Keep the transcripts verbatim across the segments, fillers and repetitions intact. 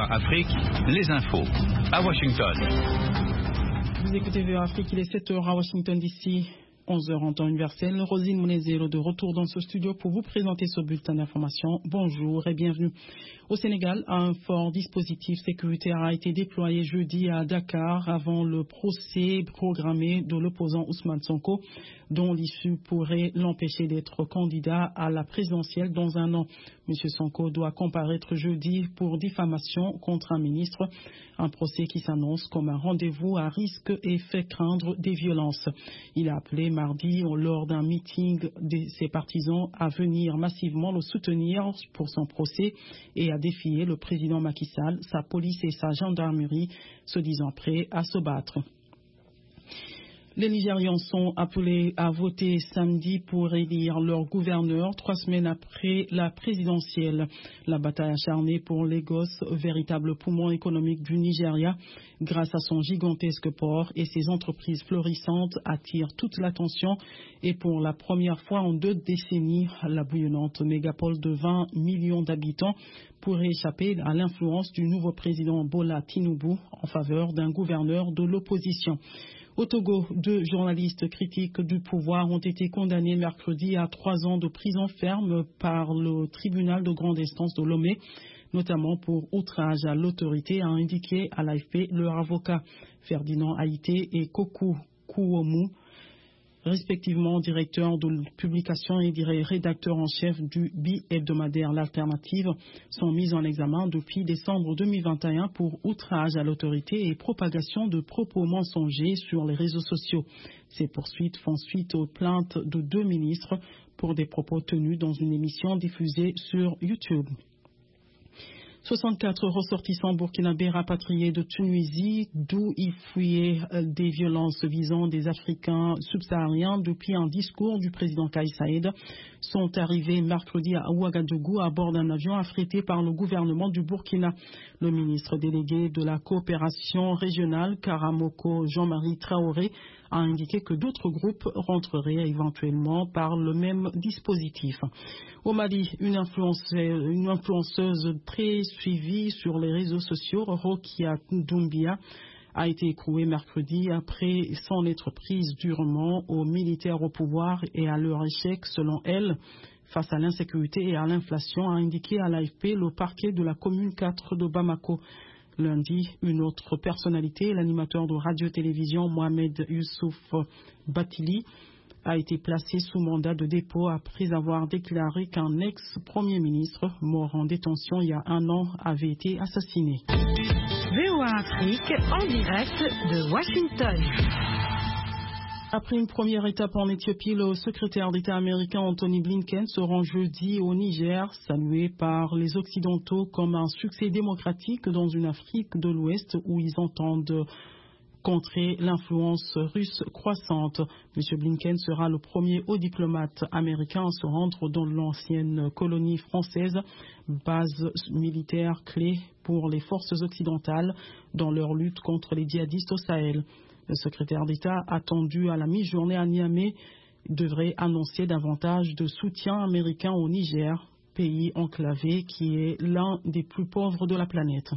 Afrique, les infos. À Washington. Vous écoutez V O A Afrique, il est sept heures à Washington D C, onze heures en temps universel. Rosine Mounezero de retour dans ce studio pour vous présenter ce bulletin d'information. Bonjour et bienvenue. Au Sénégal, un fort dispositif sécuritaire a été déployé jeudi à Dakar avant le procès programmé de l'opposant Ousmane Sonko, dont l'issue pourrait l'empêcher d'être candidat à la présidentielle dans un an. Monsieur Sonko doit comparaître jeudi pour diffamation contre un ministre, un procès qui s'annonce comme un rendez-vous à risque et fait craindre des violences. Il a appelé mardi lors d'un meeting de ses partisans à venir massivement le soutenir pour son procès et à défier le président Macky Sall, sa police et sa gendarmerie, se disant prêts à se battre. Les Nigérians sont appelés à voter samedi pour élire leur gouverneur trois semaines après la présidentielle. La bataille acharnée pour Lagos, véritable poumon économique du Nigeria, grâce à son gigantesque port et ses entreprises florissantes, attire toute l'attention et pour la première fois en deux décennies, la bouillonnante mégapole de vingt millions d'habitants pourrait échapper à l'influence du nouveau président Bola Tinubu en faveur d'un gouverneur de l'opposition. Au Togo, deux journalistes critiques du pouvoir ont été condamnés mercredi à trois ans de prison ferme par le tribunal de grande instance de Lomé, notamment pour outrage à l'autorité, a indiqué à l'A F P leur avocat Ferdinand Haïté et Kokou Kouomou, respectivement directeur de publication et rédacteur en chef du bi-hebdomadaire L'Alternative, sont mis en examen depuis décembre deux mille vingt et un pour outrage à l'autorité et propagation de propos mensongers sur les réseaux sociaux. Ces poursuites font suite aux plaintes de deux ministres pour des propos tenus dans une émission diffusée sur YouTube. soixante-quatre ressortissants burkinabés rapatriés de Tunisie, d'où ils fuyaient des violences visant des Africains subsahariens depuis un discours du président Kais Saied, sont arrivés mercredi à Ouagadougou à bord d'un avion affrété par le gouvernement du Burkina. Le ministre délégué de la coopération régionale, Karamoko Jean-Marie Traoré, a indiqué que d'autres groupes rentreraient éventuellement par le même dispositif. Au Mali, une influenceuse, une influenceuse très suivie sur les réseaux sociaux, Rokia Doumbia, a été écrouée mercredi après s'en être prise durement aux militaires au pouvoir et à leur échec, selon elle, face à l'insécurité et à l'inflation, a indiqué à l'A F P le parquet de la commune quatre de Bamako. Lundi, une autre personnalité, l'animateur de radio-télévision Mohamed Youssouf Batili, a été placé sous mandat de dépôt après avoir déclaré qu'un ex-premier ministre, mort en détention il y a un an, avait été assassiné. V O A Afrique en direct de Washington. Après une première étape en Éthiopie, le secrétaire d'État américain Anthony Blinken se rend jeudi au Niger, salué par les Occidentaux comme un succès démocratique dans une Afrique de l'Ouest où ils entendent contrer l'influence russe croissante. M. Blinken sera le premier haut diplomate américain à se rendre dans l'ancienne colonie française, base militaire clé pour les forces occidentales dans leur lutte contre les djihadistes au Sahel. Le secrétaire d'État, attendu à la mi-journée à Niamey, devrait annoncer davantage de soutien américain au Niger, pays enclavé qui est l'un des plus pauvres de la planète.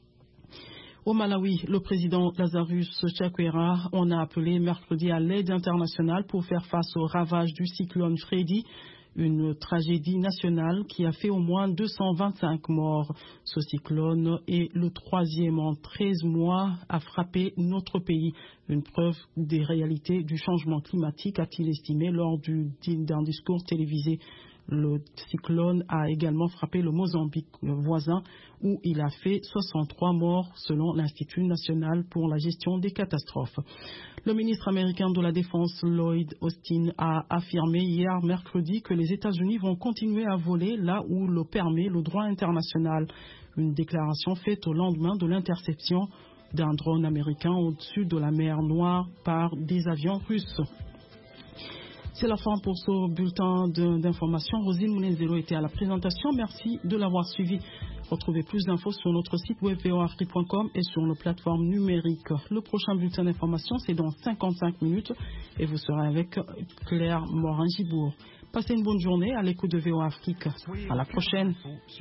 Au Malawi, le président Lazarus Chakwera en a appelé mercredi à l'aide internationale pour faire face aux ravages du cyclone Freddy, une tragédie nationale qui a fait au moins deux cent vingt-cinq morts. Ce cyclone est le troisième en treize mois à frapper notre pays. Une preuve des réalités du changement climatique, a-t-il estimé lors du, d'un discours télévisé. Le cyclone a également frappé le Mozambique voisin où il a fait soixante-trois morts selon l'Institut national pour la gestion des catastrophes. Le ministre américain de la Défense Lloyd Austin a affirmé hier mercredi que les États-Unis vont continuer à voler là où le permet le droit international. Une déclaration faite au lendemain de l'interception d'un drone américain au-dessus de la mer Noire par des avions russes. C'est la fin pour ce bulletin d'information. Rosine Mounezero était à la présentation. Merci de l'avoir suivi. Retrouvez plus d'infos sur notre site web v o a afrique point com et sur nos plateformes numériques. Le prochain bulletin d'information, c'est dans cinquante-cinq minutes et vous serez avec Claire Morin-Gibourg. Passez une bonne journée à l'écoute de V O A Afrique. À la prochaine.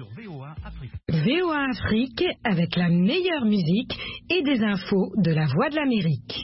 V O A Afrique avec la meilleure musique et des infos de la Voix de l'Amérique.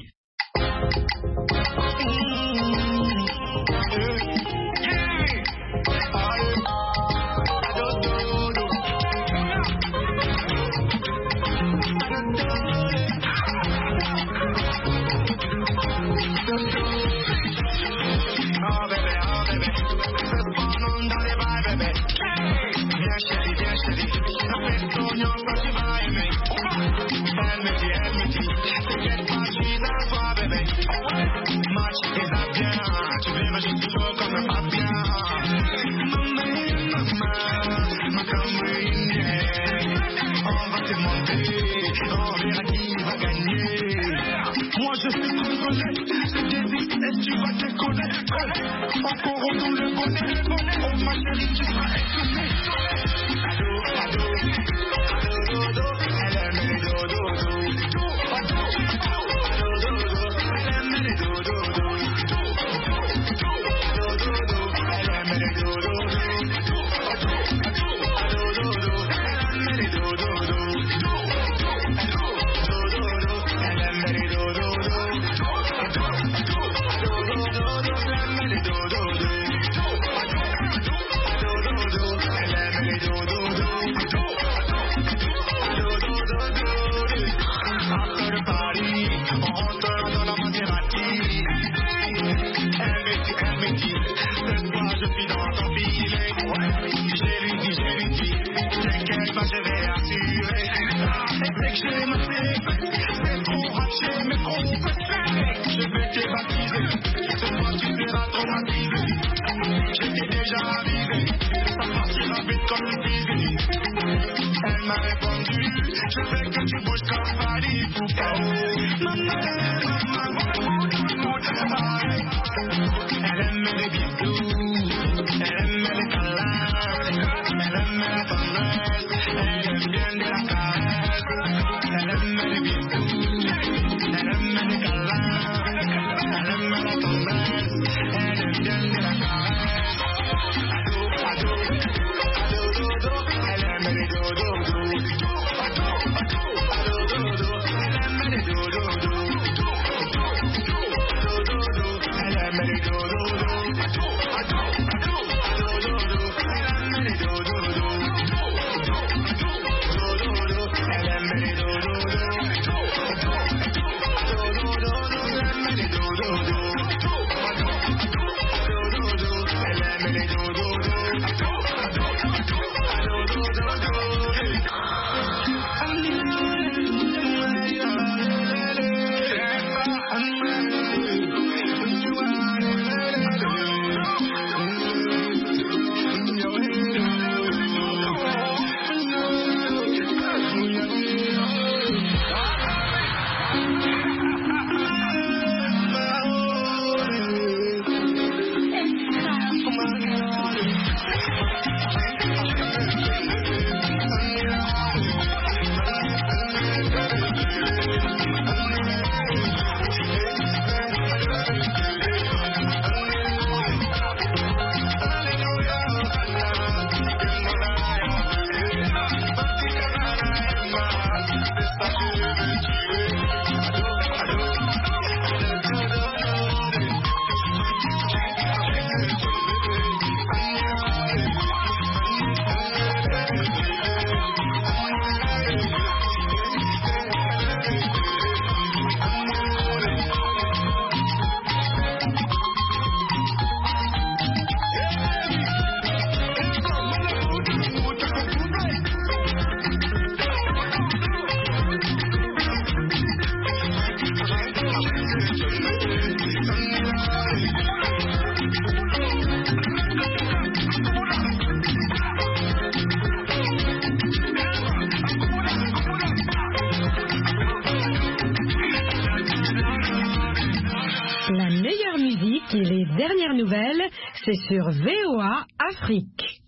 Et les dernières nouvelles, c'est sur V O A Afrique.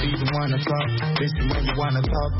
be the one to talk. Listen when you wanna talk.